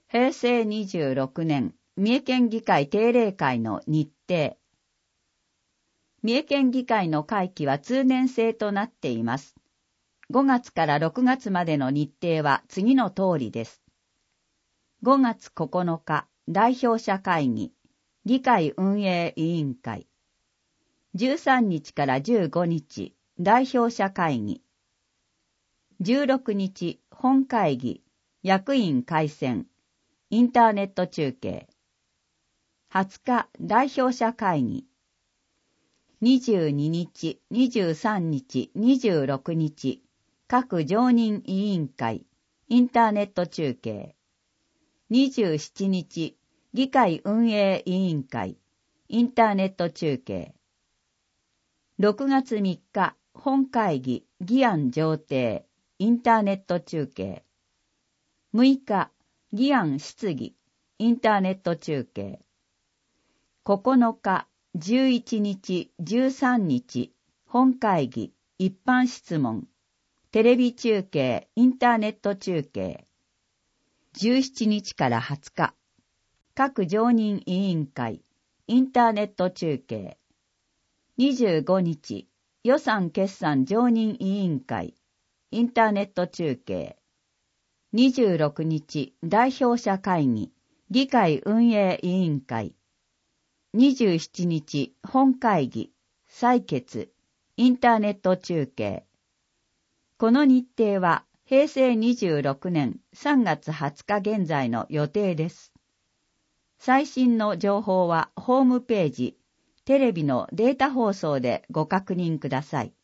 平成26年、三重県議会定例会の日程。三重県議会の会期は通年制となっています。5月から6月までの日程は次の通りです。5月9日、代表者会議、議会運営委員会。13日から15日、代表者会議。16日、本会議、役員改選、インターネット中継。20日、代表者会議。22日、23日、26日、各常任委員会、インターネット中継。27日、議会運営委員会、インターネット中継。6月3日、本会議、議案上呈、インターネット中継。6日、議案質疑、インターネット中継。9日、11日、13日、本会議、一般質問、テレビ中継、インターネット中継。17日から20日、各常任委員会、インターネット中継。25日、予算決算常任委員会、インターネット中継。26日、代表者会議、議会運営委員会。27日、本会議、採決、インターネット中継。この日程は、平成26年3月20日現在の予定です。最新の情報はホームページ、テレビのデータ放送でご確認ください。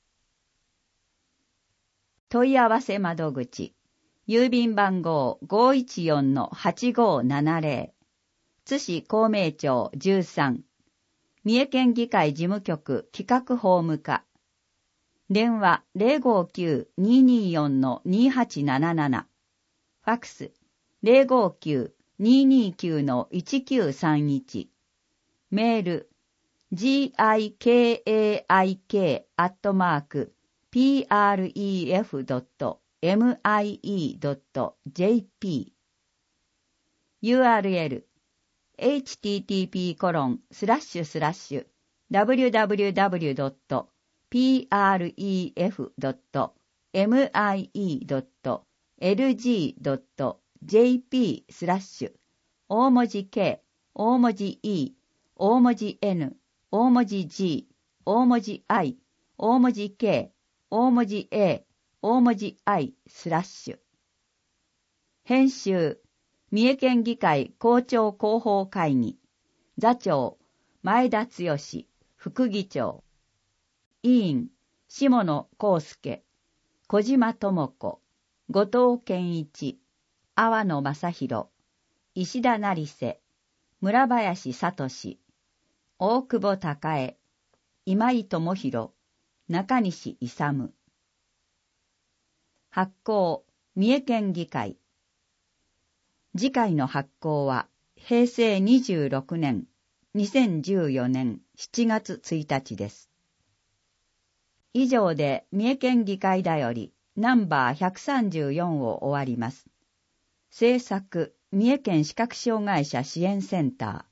問い合わせ窓口、郵便番号 514-8570、津市公明町13、三重県議会事務局企画法務課。電話 059-224-2877。ファクス 059-229-1931。メール gikaik@pref.mie.jp。 URL http://www.pref.mie.lg.jp/ 大文字 K、大文字 E、大文字 N、大文字 G、大文字 I、大文字 K、大文字 A、大文字 I/。編集、三重県議会公聴広報会議。座長、前田剛、副議長。委員、下野康介、小島智子、後藤健一、阿波野正弘、石田成瀬、村林聡、大久保孝恵、今井智弘、中西勇。発行、三重県議会。次回の発行は平成26年2014年7月1日です。以上で三重県議会だよりナンバー134を終わります。制作、三重県視覚障害者支援センター。